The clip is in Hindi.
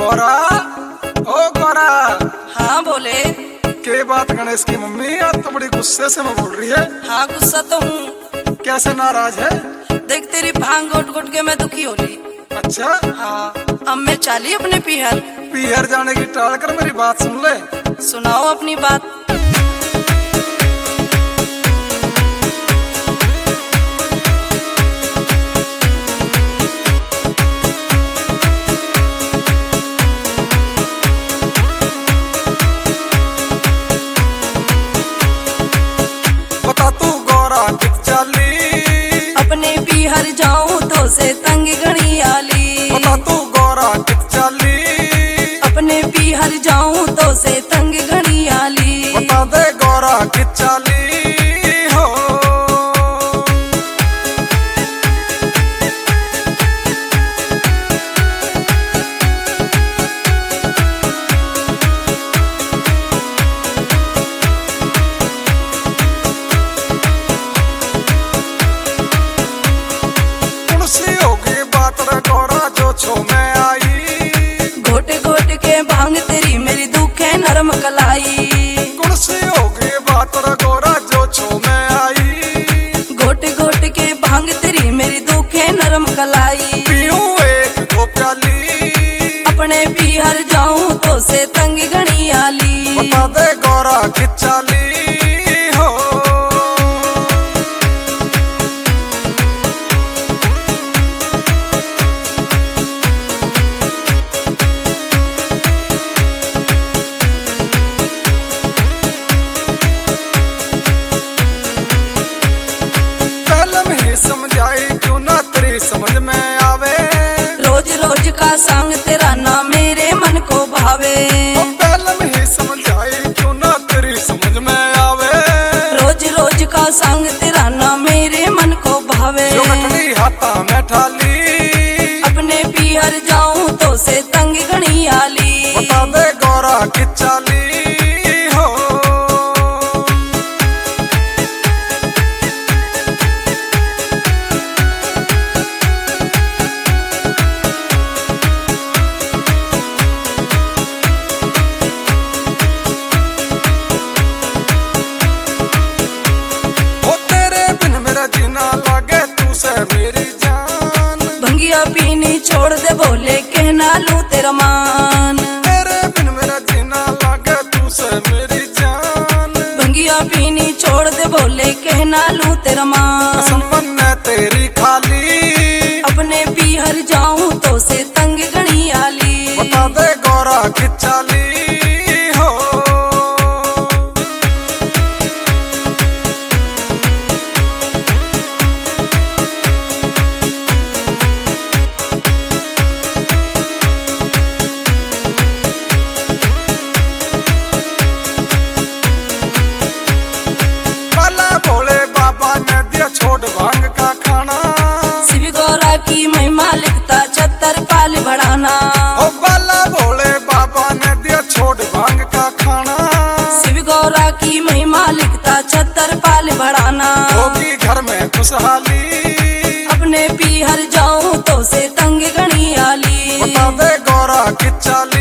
गौरा, ओ गौरा। हाँ बोले। के बात गणेश की मम्मी आज तो बड़ी गुस्से से मैं बोल रही है। हाँ गुस्सा तो हूँ। कैसे नाराज है? देख तेरी भांग घोट घोट के मैं दुखी हो रही। अच्छा हाँ अब मैं चाली अपने पीहर। पीहर जाने की टाल कर मेरी बात सुन ले। सुनाओ अपनी बात। बता तू गौरा कित चाली, अपने पीहर जाऊं तो से तंग घड़ी आली। बता तू गौरा कित चाली, अपने पीहर जाऊं तो से तंग घड़ी आली। बता दे गौरा कित चाली हो। छो में आई घोट घोट के भांग तेरी मेरी दुखे नरम कलाई। गुण से हो गई बात रे गौरा जो छो में आई। घोट घोट के भांग तेरी मेरी दुखे नरम कलाई। पीऊं एक दो प्याली, अपने पीहर जाऊं तो से तंग घड़ी आली। बता दे गौरा कित चाली हो। समझाई क्यों ना तेरी समझ में आवे। रोज रोज का संग तेरा ना मेरे मन को भावे। पहले में ही समझाई क्यों ना तेरी समझ में आवे। रोज रोज का संग तेरा ना मेरे मन को भावे। जो गठड़ी हाथा में ठाली, अपने पीहर जाऊं तो से तंग घड़ी आली। बता दे गौरा कित चाली हो। मेरी जान भंगिया पीनी छोड़ दे बोले कहना लूं तेरा मान। तेरे बिन मेरा जीना लागे तू से मेरी जान। भंगिया पीनी छोड़ दे बोले कहना लूं तेरा मान। संपन्न है तेरी खाली, अपने पीहर जाऊं तो से तंग घड़ी आली। बता दे गौरा कित चाली हो। छोड़ भांग का खाना, शिव गौरा की महिमा लिखता 76 पाल बढ़ाना। ओ बाला भोले बाबा ने दिया छोड़ भांग का खाना। शिव गौरा की महिमा लिखता 76 पाल बढ़ाना। होगी घर में खुशहाली, अपने पीहर जाऊं तो से तंग घड़ी आली। बता दे गौरा कित चाली।